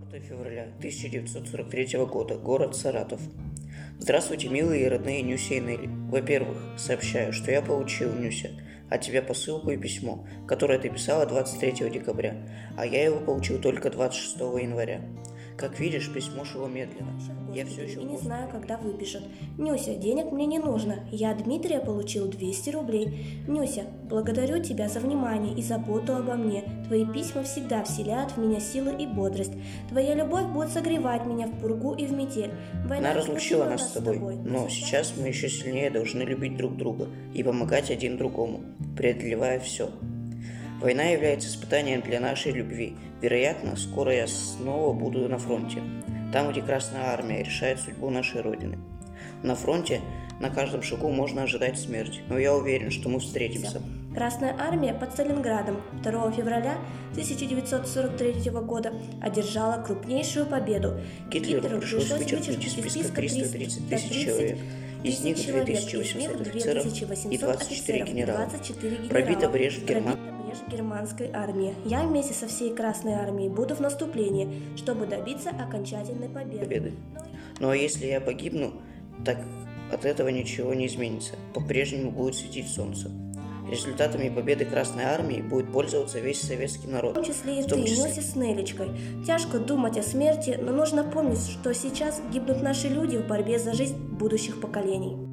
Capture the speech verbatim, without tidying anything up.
четвёртого февраля тысяча девятьсот сорок третьего года. Город Саратов. Здравствуйте, милые и родные Нюся и Нелли. Во-первых, сообщаю, что я получил, Нюся, от тебя посылку и письмо, которое ты писала двадцать третьего декабря, а я его получил только двадцать шестого января. Как видишь, письмо шло медленно. Я все еще и не знаю, когда выпишут. Нюся, денег мне не нужно. Я от Дмитрия получил двести рублей. Нюся, благодарю тебя за внимание и заботу обо мне. Твои письма всегда вселяют в меня силы и бодрость. Твоя любовь будет согревать меня в пургу и в метель. Война разлучила нас с тобой, но сейчас мы еще сильнее должны любить друг друга и помогать один другому, преодолевая все. Война является испытанием для нашей любви. Вероятно, скоро я снова буду на фронте, там, где Красная Армия решает судьбу нашей Родины. На фронте на каждом шагу можно ожидать смерти, но я уверен, что мы встретимся. Красная Армия под Сталинградом второго февраля тысяча девятьсот сорок третьего года одержала крупнейшую победу. Гитлеру пришлось вычеркнуть из списка триста тридцать тысяч человек. Из них две тысячи восемьсот офицеров и двадцать четыре генерала. Пробита брешь Германии. германской армии. Я вместе со всей Красной Армией буду в наступлении, чтобы добиться окончательной победы. победы. Ну а если я погибну, так от этого ничего не изменится. По-прежнему будет светить солнце. Результатами победы Красной Армии будет пользоваться весь советский народ. В том числе и ты, Нюся с Нелечкой. Тяжко думать о смерти, но нужно помнить, что сейчас гибнут наши люди в борьбе за жизнь будущих поколений.